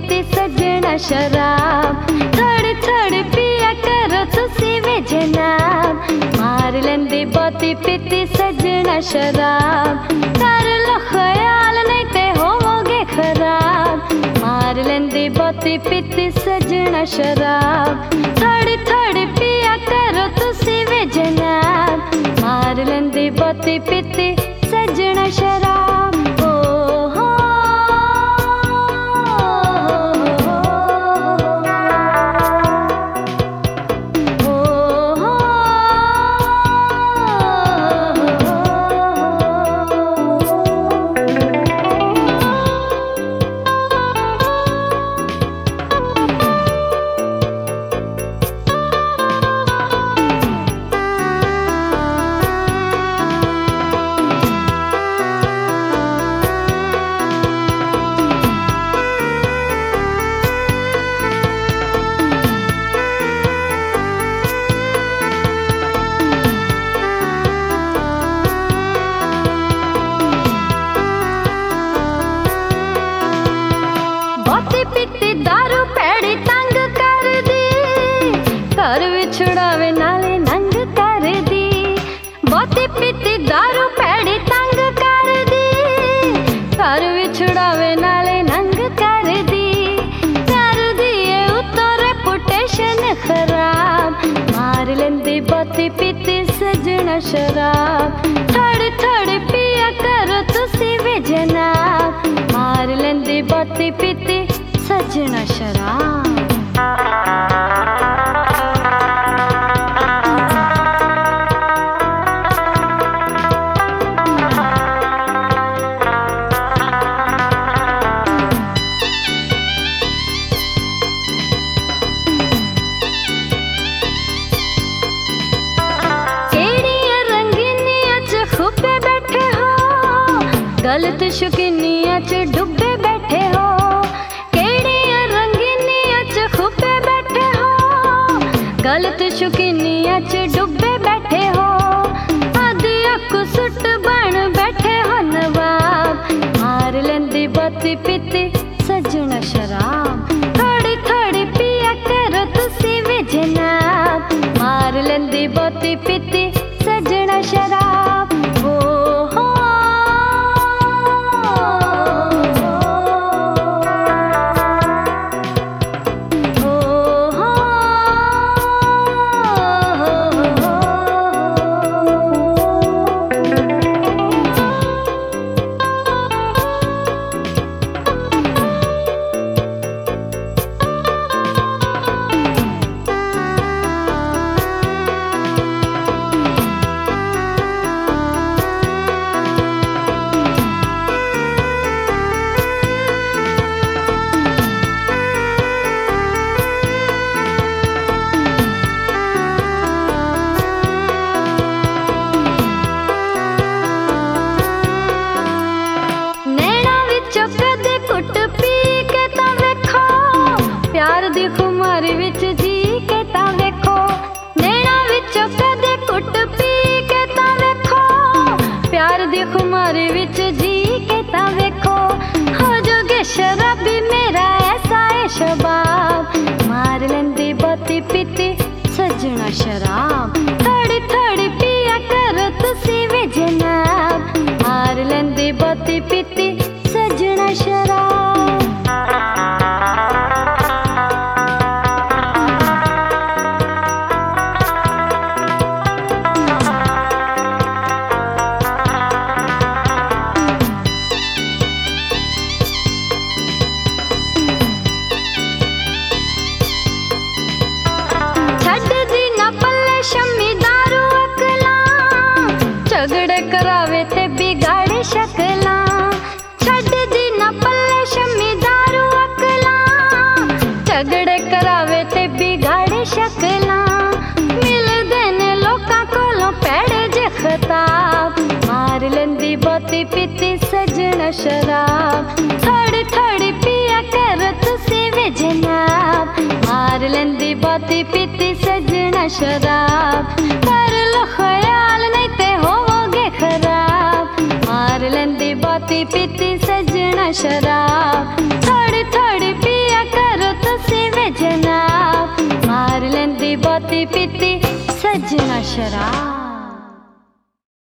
पीती सजना शराब, थोड़ी थोड़ी पिया करो तुसी वे जनाब। मार लेंदी बहुती पीती सजना शराब, कर लो ख्याल नहीं ते होवोगे खराब। मार लेंदी बहुती पीती सजना शराब, थोड़ी थोड़ी पिया करो तुसी वे जनाब। मार लेंदी बहुती पीती सजना शराब। पीती दारू पैड़ी तंग कर दी, घर विछड़ावे नाले नंग कर दी। बहुती पीती दारू पैड़ी तंग कर दी, घर विछड़ावे नाले नंग कर दी। कर दिए उतो रेपुटेशन खराब, मार लेंदी बहुती पीती सजना शराब। थोड़ी थोड़ी पिया करो तुसी वे जनाब। मार लेंदी बहुती पीती सजना शराब। केड़ियां रंगीनियां च खुबे बैठे हो, गलत शौकीनियां च डुबे बैठे हो। गलत शौकीनियां च डुबे बैठे हो, आदिया को सुट बन बैठे हो नवाब। मार लेंदी बहुती पीती सजना शराब, थोड़ी थोड़ी पिया करो तुसी वे जनाब। मार लेंदी बहुती पीती सजना शराब। प्यार दी खुमारी विच जी के तां वेखो, नैना विचों कदे कुट पी के तां वेखो। प्यार दी खुमारी विच जी के तां वेखो, हो जोगे शराबी मेरा ऐसा है शबाब। मार लेंदी बहुती पीती सजना शराब, थोड़ी थोड़ी पिया करो तुसी वे जनाब। मार लेंदी बहुती पीती सजना शराब। झगड़े करावे ते बिगाड़े शकलां, छड़ दी ना पल्ले शम्मी दारू अकलां। झगड़े करावे ते बिगाड़े शकलां, मिल देने लोकां कोलों पैड़े जे खताब। मार लेंदी बहुती पीती सजना शराब, थोड़ी थोड़ी पिया करो तुसी वे जनाब। मार लेंदी बहुती पीती सजना शराब, कर लो ख्याल नहीं ते होवोगे खराब। मार लेंदी बहुती पीती सजना शराब, थोड़ी थोड़ी पिया बाती बाती पीती सजना शराब।